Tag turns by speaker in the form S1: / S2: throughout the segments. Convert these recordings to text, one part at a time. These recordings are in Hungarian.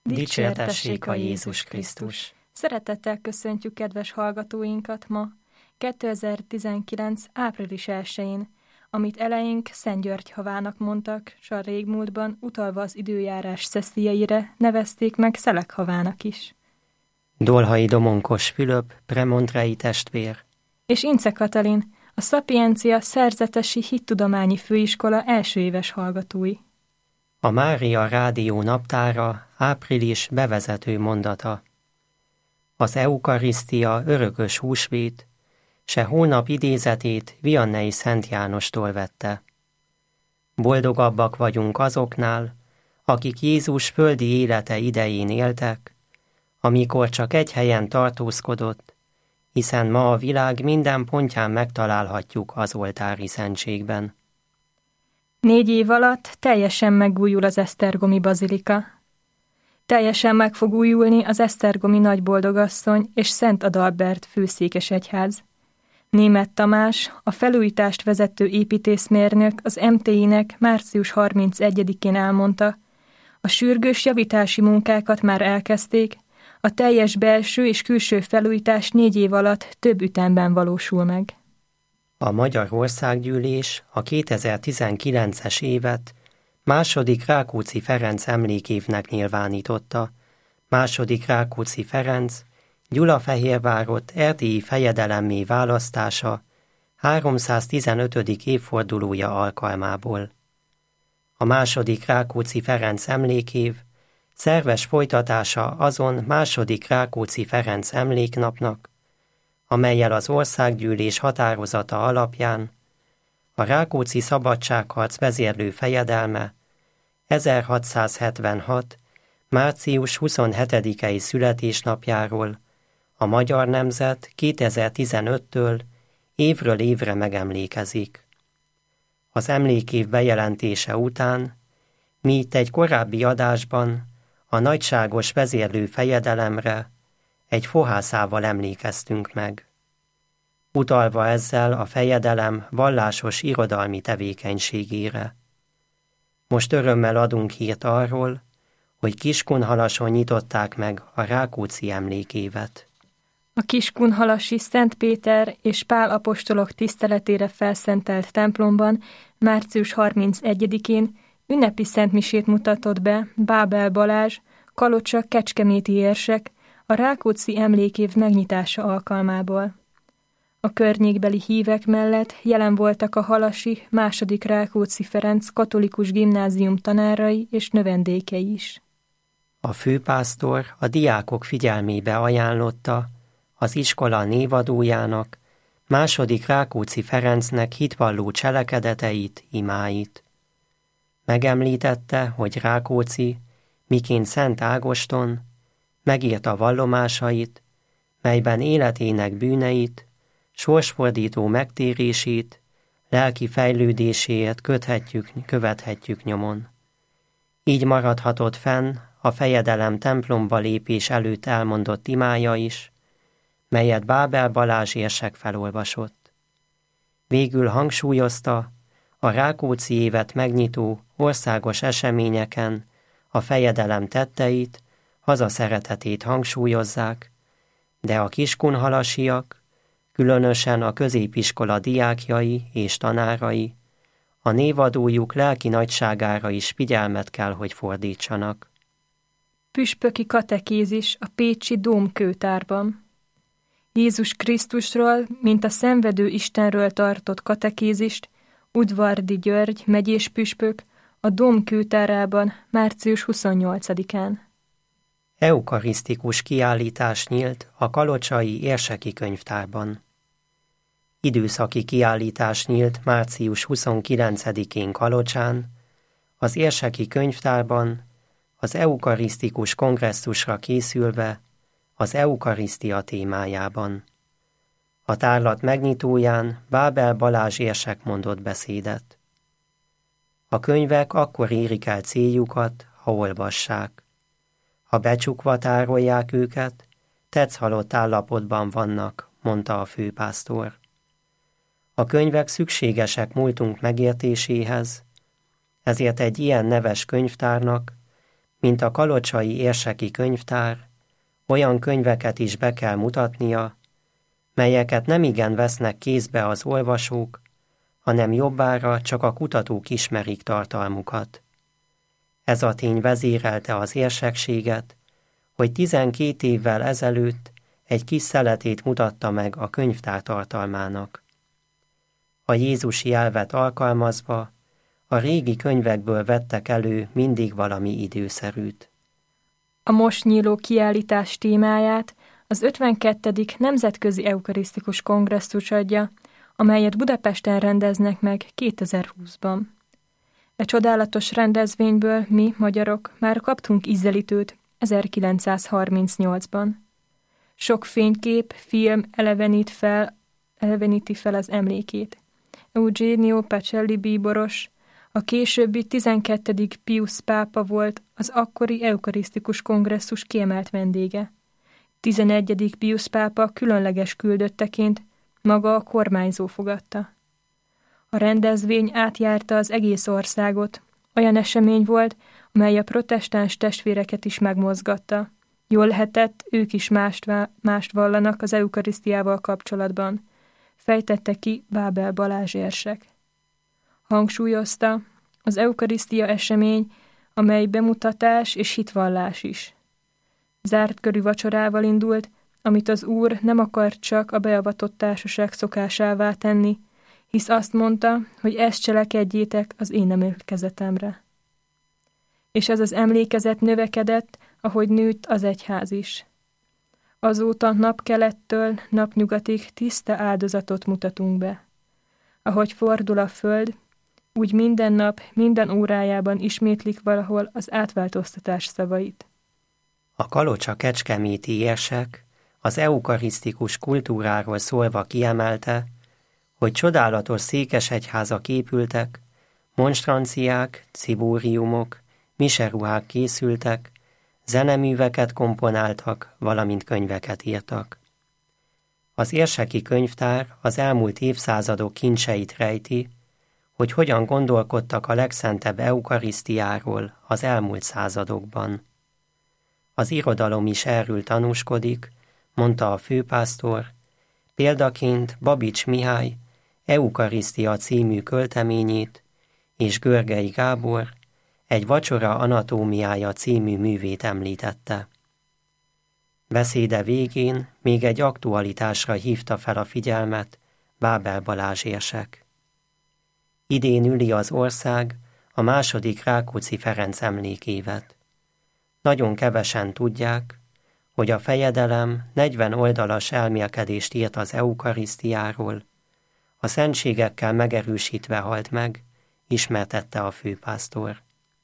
S1: Dicsértessék a Jézus Krisztus!
S2: Szeretettel köszöntjük kedves hallgatóinkat ma, 2019. április 1-én, amit eleink Szent György havának mondtak, s a régmúltban utalva az időjárás szeszélyeire nevezték meg Szelek havának is.
S1: Dolhai Domonkos Fülöp, premontrei testvér.
S2: És Ince Katalin, a Szapiencia Szerzetesi Hittudományi Főiskola első éves hallgatói.
S1: A Mária Rádió naptára április bevezető mondata. Az eukarisztia örökös húsvét, se hónap idézetét Vianney Szent Jánostól vette. Boldogabbak vagyunk azoknál, akik Jézus földi élete idején éltek, amikor csak egy helyen tartózkodott, hiszen ma a világ minden pontján megtalálhatjuk az oltári szentségben.
S2: 4 év alatt teljesen megújul az esztergomi bazilika. Teljesen meg fog újulni az esztergomi Nagyboldogasszony és Szent Adalbert főszékes egyház. Németh Tamás, a felújítást vezető építészmérnök az MTI-nek március 31-én elmondta, a sürgős javítási munkákat már elkezdték, a teljes belső és külső felújítás 4 év alatt több ütemben valósul meg.
S1: A Magyar Országgyűlés a 2019-es évet második Rákóczi Ferenc emlékévnek nyilvánította. Második Rákóczi Ferenc Gyulafehérvárot erdélyi fejedelemmé választása 315. évfordulója alkalmából. A második Rákóczi Ferenc emlékév szerves folytatása azon második Rákóczi Ferenc emléknapnak, amellyel az Országgyűlés határozata alapján a Rákóczi Szabadságharc vezérlő fejedelme 1676. március 27-i születésnapjáról a magyar nemzet 2015-től évről évre megemlékezik. Az emlékév bejelentése után mi itt egy korábbi adásban a nagyságos vezérlő fejedelemre egy fohászával emlékeztünk meg, utalva ezzel a fejedelem vallásos irodalmi tevékenységére. Most örömmel adunk hírt arról, hogy Kiskunhalason nyitották meg a Rákóczi emlékévet.
S2: A Kiskunhalasi Szent Péter és Pál apostolok tiszteletére felszentelt templomban március 31-én ünnepi szentmisét mutatott be Bábel Balázs, Kalocsa kecskeméti érsek, a Rákóczi emlékév megnyitása alkalmából. A környékbeli hívek mellett jelen voltak a halasi második Rákóczi Ferenc katolikus gimnázium tanárai és növendékei is.
S1: A főpásztor a diákok figyelmébe ajánlotta az iskola névadójának, második Rákóczi Ferencnek hitvalló cselekedeteit, imáit. Megemlítette, hogy Rákóczi, miként Szent Ágoston, megírta vallomásait, melyben életének bűneit, sorsfordító megtérését, lelki fejlődéséért követhetjük nyomon. Így maradhatott fenn a fejedelem templomba lépés előtt elmondott imája is, melyet Bábel Balázs érsek felolvasott. Végül hangsúlyozta, a Rákóczi évet megnyitó országos eseményeken a fejedelem tetteit, hazaszeretetét hangsúlyozzák, de a kiskunhalasiak, különösen a középiskola diákjai és tanárai, a névadójuk lelki nagyságára is figyelmet kell, hogy fordítsanak.
S2: Püspöki katekézis a pécsi Dómkőtárban. Jézus Krisztusról, mint a szenvedő Istenről tartott katekézist Udvardi György megyés püspök a Dómkőtárában március 28-án.
S1: Eukarisztikus kiállítás nyílt a kalocsai érseki könyvtárban. Időszaki kiállítás nyílt március 29-én Kalocsán, az érseki könyvtárban, az eukarisztikus kongresszusra készülve, az eukarisztia témájában. A tárlat megnyitóján Bábel Balázs érsek mondott beszédet. A könyvek akkor érik el céljukat, ha olvassák. Ha becsukva tárolják őket, tetszhalott állapotban vannak, mondta a főpásztor. A könyvek szükségesek múltunk megértéséhez, ezért egy ilyen neves könyvtárnak Mint a kalocsai érseki könyvtár, olyan könyveket is be kell mutatnia, melyeket nemigen vesznek kézbe az olvasók, hanem jobbára csak a kutatók ismerik tartalmukat. Ez a tény vezérelte az érsekséget, hogy 12 évvel ezelőtt egy kis szeletét mutatta meg a könyvtár tartalmának. A jézusi elvet alkalmazva, a régi könyvekből vettek elő mindig valami időszerűt.
S2: A most nyíló kiállítás témáját az 52. Nemzetközi Eukarisztikus Kongresszus adja, amelyet Budapesten rendeznek meg 2020-ban. E csodálatos rendezvényből mi, magyarok, már kaptunk ízelítőt 1938-ban. Sok fénykép, film eleveníti fel az emlékét. Eugenio Pacelli bíboros, a későbbi 12. Pius pápa volt az akkori eukarisztikus kongresszus kiemelt vendége. 11. Pius pápa különleges küldötteként maga a kormányzó fogadta. A rendezvény átjárta az egész országot, olyan esemény volt, amely a protestáns testvéreket is megmozgatta. Jól lehetett, ők is mást vallanak az eukarisztiával kapcsolatban, fejtette ki Bábel Balázs érsek. Hangsúlyozta, az eukarisztia esemény, amely bemutatás és hitvallás is. Zárt körű vacsorával indult, amit az Úr nem akart csak a beavatott társaság szokásává tenni, hisz azt mondta, hogy ezt cselekedjétek az én emlékezetemre. És ez az emlékezet növekedett, ahogy nőtt az egyház is. Azóta napkelettől napnyugatig tiszta áldozatot mutatunk be. Ahogy fordul a föld, úgy minden nap, minden órájában ismétlik valahol az átváltoztatás szavait.
S1: A kalocsa-kecskeméti érsek az eukarisztikus kultúráról szólva kiemelte, hogy csodálatos székesegyházak épültek, monstranciák, cibóriumok, miseruhák készültek, zeneműveket komponáltak, valamint könyveket írtak. Az érseki könyvtár az elmúlt évszázadok kincseit rejti, hogy hogyan gondolkodtak a legszentebb eukarisztiáról az elmúlt századokban. Az irodalom is erről tanúskodik, mondta a főpásztor, példaként Babics Mihály Eukarisztia című költeményét és Görgei Gábor egy Vacsora anatómiája című művét említette. Beszéde végén még egy aktualitásra hívta fel a figyelmet Bábel Balázs érsek. Idén üli az ország a második Rákóczi Ferenc emlékévet. Nagyon kevesen tudják, hogy a fejedelem 40 oldalas elmélkedést írt az eukarisztiáról, a szentségekkel megerősítve halt meg, ismertette a főpásztor.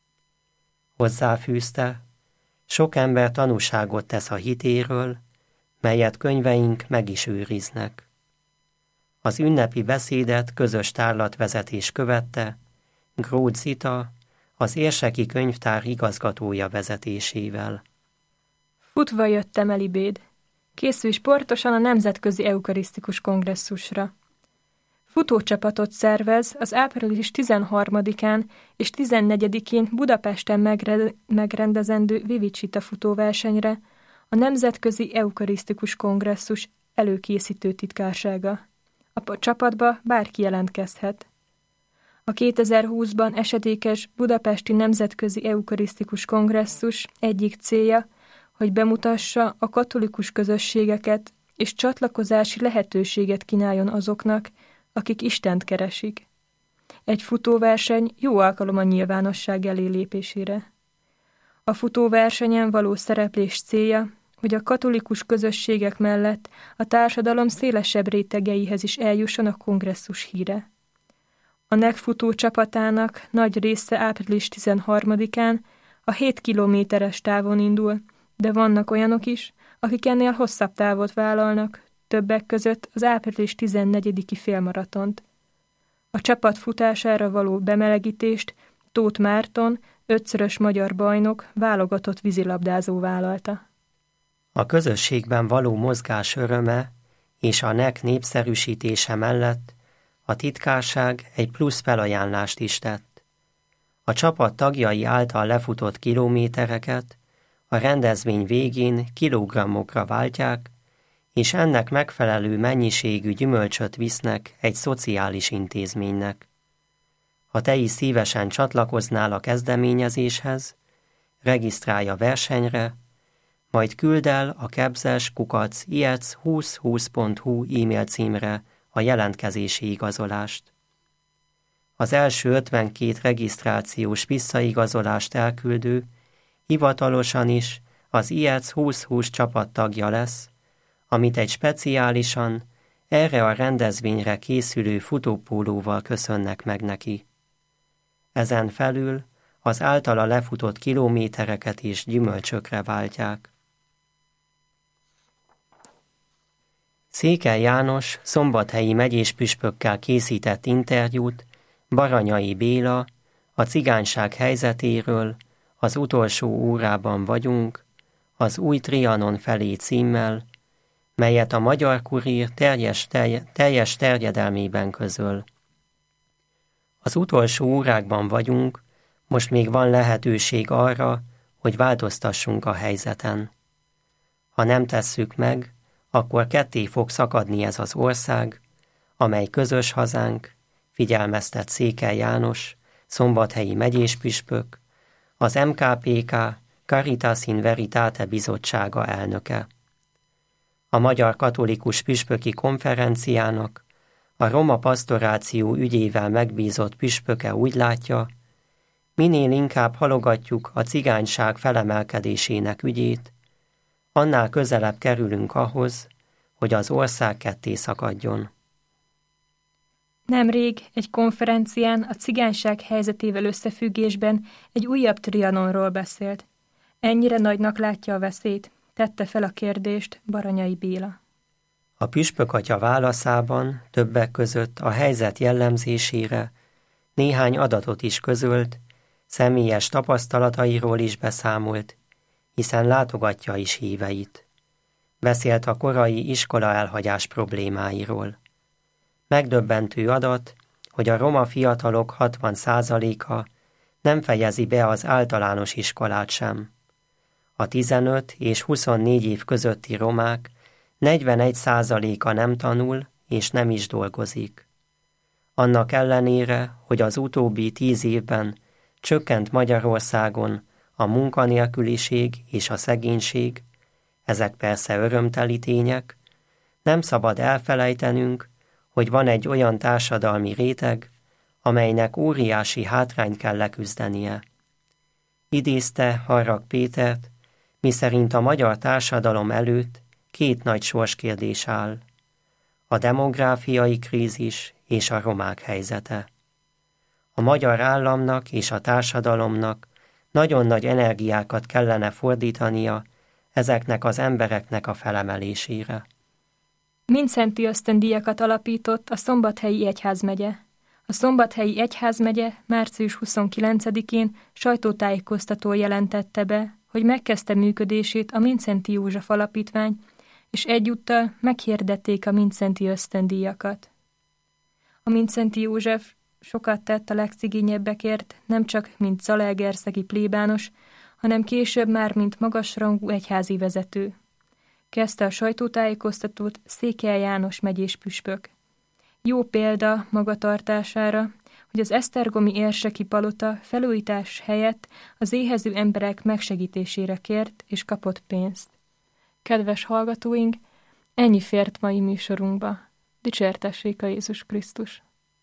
S1: Hozzáfűzte, sok ember tanúságot tesz a hitéről, melyet könyveink meg is őriznek. Az ünnepi beszédet közös tárlatvezetés követte, Gróth Zita, az érseki könyvtár igazgatója vezetésével.
S2: Futva jöttem Elibéd. Készülj sportosan a Nemzetközi Eukarisztikus Kongresszusra. Futócsapatot szervez az április 13-án és 14-én Budapesten megrendezendő Vivicita futóversenyre a Nemzetközi Eukarisztikus Kongresszus előkészítő titkársága. A csapatba bárki jelentkezhet. A 2020-ban esedékes Budapesti Nemzetközi Eukarisztikus Kongresszus egyik célja, hogy bemutassa a katolikus közösségeket és csatlakozási lehetőséget kínáljon azoknak, akik Istent keresik. Egy futóverseny jó alkalom a nyilvánosság elé lépésére. A futóversenyen való szereplés célja, hogy a katolikus közösségek mellett a társadalom szélesebb rétegeihez is eljusson a kongresszus híre. A NEK futó csapatának nagy része április 13-án a 7 kilométeres távon indul, de vannak olyanok is, akik ennél hosszabb távot vállalnak, többek között az április 14-i félmaratont. A csapat futására való bemelegítést Tóth Márton, 5-szörös magyar bajnok, válogatott vízilabdázó vállalta.
S1: A közösségben való mozgás öröme és a NEK népszerűsítése mellett a titkárság egy plusz felajánlást is tett. A csapat tagjai által lefutott kilométereket a rendezvény végén kilogrammokra váltják, és ennek megfelelő mennyiségű gyümölcsöt visznek egy szociális intézménynek. Ha te is szívesen csatlakoznál a kezdeményezéshez, regisztrálj a versenyre, majd küld el a kebzes@iec2020.hu e-mail címre a jelentkezési igazolást. Az első 52 regisztrációs visszaigazolást elküldő hivatalosan is az IEC 2020 csapattagja lesz, amit egy speciálisan erre a rendezvényre készülő futópólóval köszönnek meg neki. Ezen felül az általa lefutott kilométereket is gyümölcsökre váltják. Székely János szombathelyi megyéspüspökkel készített interjút Baranyai Béla a cigányság helyzetéről az utolsó órában vagyunk, az új Trianon felé címmel, melyet a Magyar Kurír teljes terjedelmében közöl. Az utolsó órákban vagyunk, most még van lehetőség arra, hogy változtassunk a helyzeten. Ha nem tesszük meg, akkor ketté fog szakadni ez az ország, amely közös hazánk, figyelmeztet Székely János, szombathelyi megyéspüspök, az MKPK Caritas in Veritate bizottsága elnöke. A Magyar Katolikus Püspöki Konferenciának a roma pasztoráció ügyével megbízott püspöke úgy látja, minél inkább halogatjuk a cigányság felemelkedésének ügyét, annál közelebb kerülünk ahhoz, hogy az ország ketté szakadjon.
S2: Nemrég egy konferencián a cigányság helyzetével összefüggésben egy újabb Trianonról beszélt. Ennyire nagynak látja a veszélyt, tette fel a kérdést Baranyai Béla.
S1: A püspökatya válaszában többek között a helyzet jellemzésére néhány adatot is közölt, személyes tapasztalatairól is beszámolt, hiszen látogatja is híveit. Beszélt a korai iskola elhagyás problémáiról. Megdöbbentő adat, hogy a roma fiatalok 60%-a nem fejezi be az általános iskolát sem. A 15 és 24 év közötti romák 41%-a nem tanul és nem is dolgozik. Annak ellenére, hogy az utóbbi 10 évben csökkent Magyarországon a munkanélküliség és a szegénység, ezek persze örömteli tények, nem szabad elfelejtenünk, hogy van egy olyan társadalmi réteg, amelynek óriási hátrányt kell leküzdenie. Idézte Harrag Pétert, miszerint a magyar társadalom előtt 2 nagy sorskérdés áll: a demográfiai krízis és a romák helyzete. A magyar államnak és a társadalomnak nagyon nagy energiákat kellene fordítania ezeknek az embereknek a felemelésére.
S2: Mindszenty ösztöndíjakat alapított a Szombathelyi Egyházmegye. A Szombathelyi Egyházmegye március 29-én sajtótájékoztatón jelentette be, hogy megkezdte működését a Mindszenty József Alapítvány, és egyúttal meghirdették a Mindszenty ösztöndíjakat. A Mindszenty József sokat tett a legszigényebbekért, nem csak mint zalaegerszegi plébános, hanem később már mint magasrangú egyházi vezető. Kezdte a sajtótájékoztatót Székely János megyéspüspök. Jó példa magatartására, hogy az esztergomi érseki palota felújítás helyett az éhező emberek megsegítésére kért és kapott pénzt. Kedves hallgatóink, ennyi fért mai műsorunkba. Dicsértessék a Jézus Krisztus!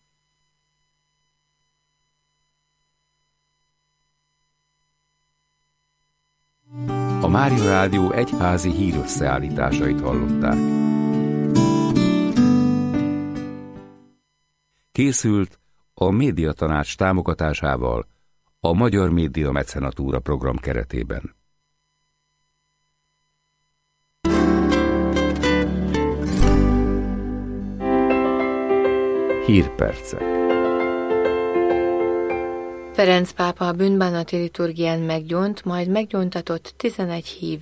S3: A Mária Rádió egyházi hírösszeállításait hallották. Készült a Médiatanács támogatásával a Magyar Média Mecenatúra program keretében. Hírpercek.
S4: Ferenc pápa a bűnbánati liturgián meggyónt, majd meggyóntatott 11 hívő